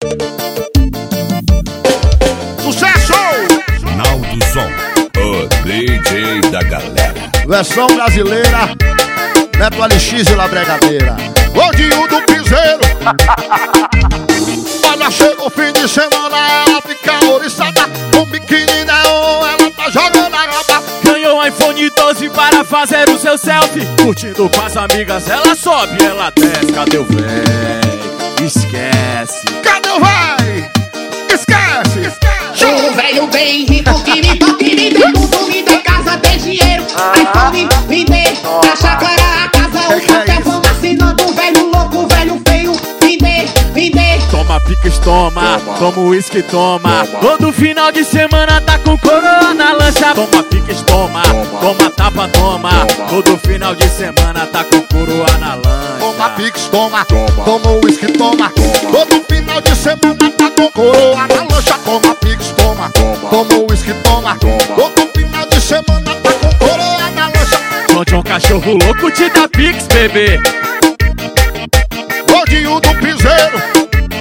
Sucesso! Naldo Som, o DJ da galera. Versão brasileira, Neto LX e Labregadeira. Gordinho do piseiro. Olha, chega o fim de semana, ela fica oriçada. Com biquíni neon, ela tá jogando a raba. Ganhou um iPhone 12 para fazer o seu selfie. Curtindo com as amigas, ela sobe, ela desce. Cadê o véi? Esquece. Cadê o véi? Esquece. O velho bem rico que me toca e me dê tudo, me dê casa, dê dinheiro, iPhone, me dê pra chácara a casa, o papel, vamos assinando, o velho louco, o velho feio, me dê. Toma piques, toma uísque, toma. Todo final de semana tá com coroa na lancha. Toma piques, toma tapa, toma. Todo final de semana tá com coroa na lancha. Toma pix, toma uísque, toma. Todo final de semana tá com coroa na lancha. Toma pix, toma uísque, toma. Todo final de semana tá com coroa na lancha. John cachorro louco te dá pix, bebê. Gordinho do piseiro.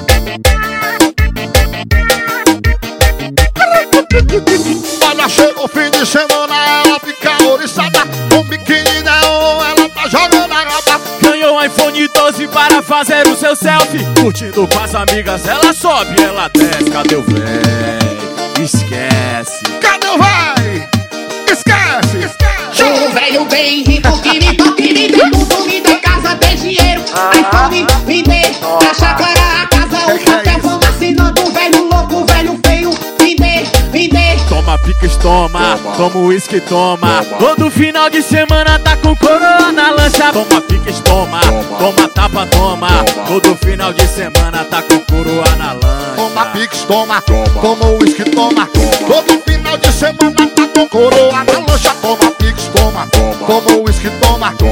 Olha, chega o fim de semana, ela fica oriçada. Com biquíni neon, ela tá jogando a raba. Ganhou um iPhone 12 para fazer o seu selfie. Curtindo com as amigas, ela sobe, ela desce. Cadê o véi? Esquece. Cadê o véi? Esquece. O velho bem rico que me toca e me dê tudo, me dê casa, dê dinheiro, iPhone, me dê pra chácara a casa, o papel, vamos assinando, o velho louco, o velho feio, me dê. Toma piques, toma uísque, toma. Todo final de semana tá com coroa na lancha. Toma piques, toma tapa, toma. Todo final de semana tá com coroa na lancha. Toma pix, toma uísque, toma. Todo final de semana tá com coroa na lancha. Toma pix, toma uísque, toma.